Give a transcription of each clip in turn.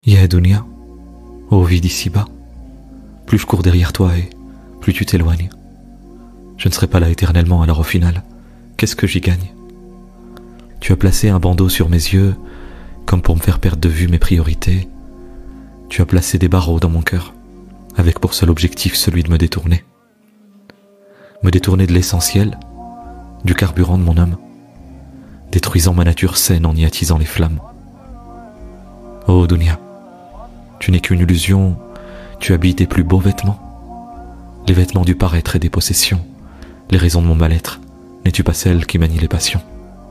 Ya Dunya, ô vie d'ici-bas, plus je cours derrière toi et plus tu t'éloignes. Je ne serai pas là éternellement, alors au final, qu'est-ce que j'y gagne? Tu as placé un bandeau sur mes yeux, comme pour me faire perdre de vue mes priorités. Tu as placé des barreaux dans mon cœur, avec pour seul objectif celui de me détourner. Me détourner de l'essentiel, du carburant de mon âme, détruisant ma nature saine en y attisant les flammes. Oh Dunya, tu n'es qu'une illusion, tu habilles tes plus beaux vêtements, les vêtements du paraître et des possessions, les raisons de mon mal-être, n'es-tu pas celle qui manie les passions?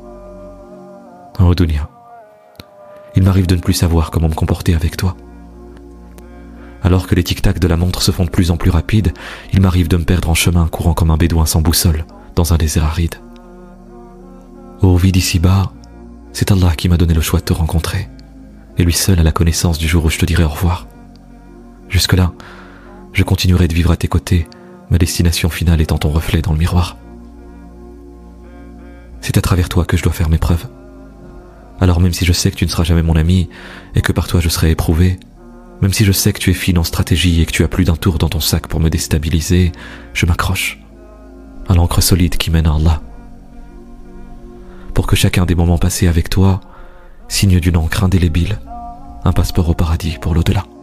Oh Dunya, il m'arrive de ne plus savoir comment me comporter avec toi. Alors que les tic-tac de la montre se font de plus en plus rapides, il m'arrive de me perdre en chemin courant comme un bédouin sans boussole dans un désert aride. Ô vie d'ici-bas, c'est Allah qui m'a donné le choix de te rencontrer, et lui seul a la connaissance du jour où je te dirai au revoir. Jusque-là, je continuerai de vivre à tes côtés, ma destination finale étant ton reflet dans le miroir. C'est à travers toi que je dois faire mes preuves. Alors même si je sais que tu ne seras jamais mon ami, et que par toi je serai éprouvé, même si je sais que tu es fine en stratégie et que tu as plus d'un tour dans ton sac pour me déstabiliser, je m'accroche à l'encre solide qui mène à Allah. Pour que chacun des moments passés avec toi signe d'une encre indélébile, un passeport au paradis pour l'au-delà.